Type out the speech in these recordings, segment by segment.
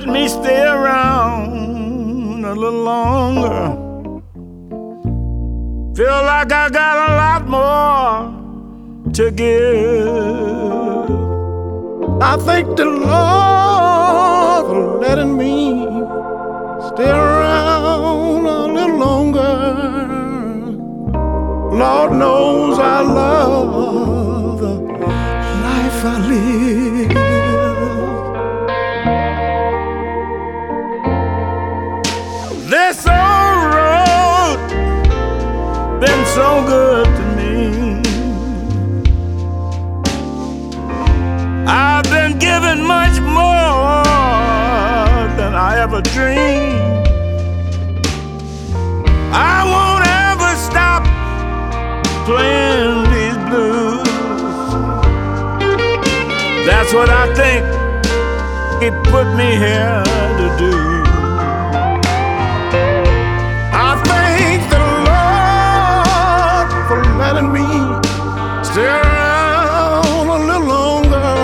let me stay around a little longer. Feel like I got a lot more to give. I thank the Lord for letting me stay around a little longer. Lord knows I love the life I live. This old road been so good to me. I've been given much more than I ever dreamed. I won't ever stop playing these blues. That's what I think He put me here to do. I thank the Lord for letting me stay around a little longer.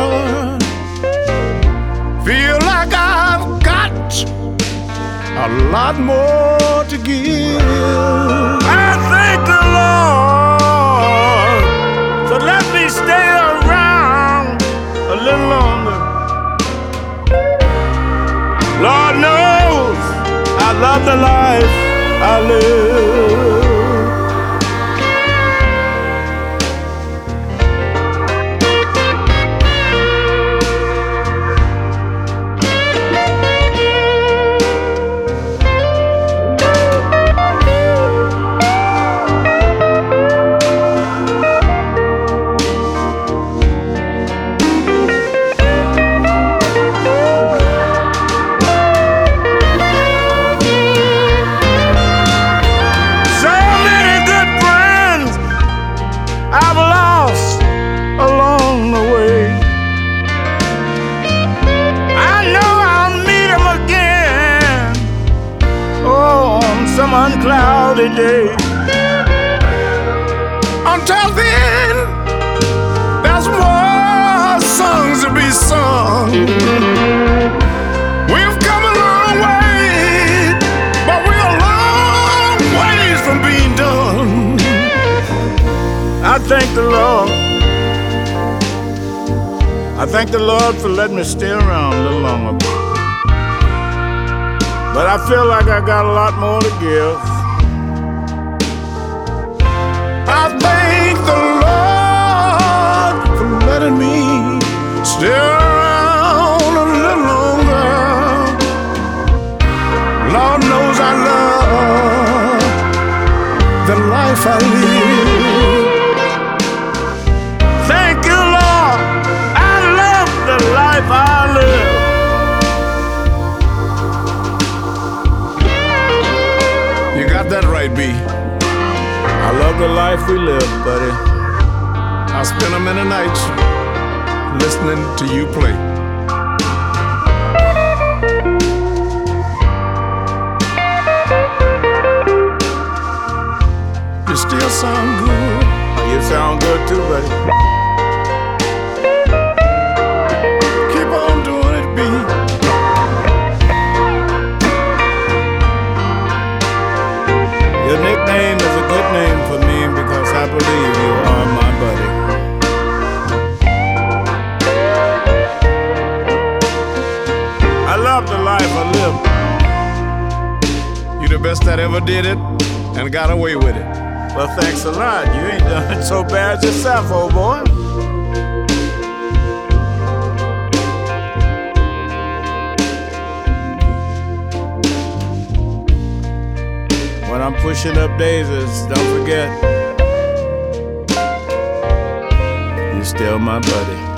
Feel like I've got a lot more to give. I thank the Lord for letting me stay around a little longer. Lord knows I love the life I live. I've lost along the way. I know I'll meet 'em again, oh, on some uncloudy day. Until then, there's more songs to be sung. We've come a long way, but we're a long ways from being done. I thank the Lord. I thank the Lord for letting me stay around a little longer. But I feel like I got a lot more to give. I thank the Lord for letting me stay around a little longer. Lord knows I love the life I live. Thank you, Lord. I love the life I live. You got that right, B. I love the life we live, buddy. I'll spend a minute nights listening to you play. You still sound good. You sound good too, buddy. Keep on doing it, B. Your nickname is a good name for me because I believe you are my buddy. I love the life I live. You the best that ever did it and got away with it. Well, thanks a lot. You ain't done it so bad yourself, old boy. When I'm pushing up daisies, don't forget, you're still my buddy.